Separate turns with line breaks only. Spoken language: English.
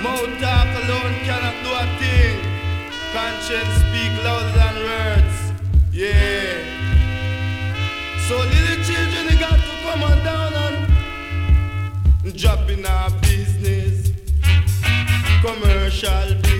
Mouth talk alone cannot do a thing. Conscience speak louder than words. Yeah. So little children, they got to come on down and drop in our business. Commercial business.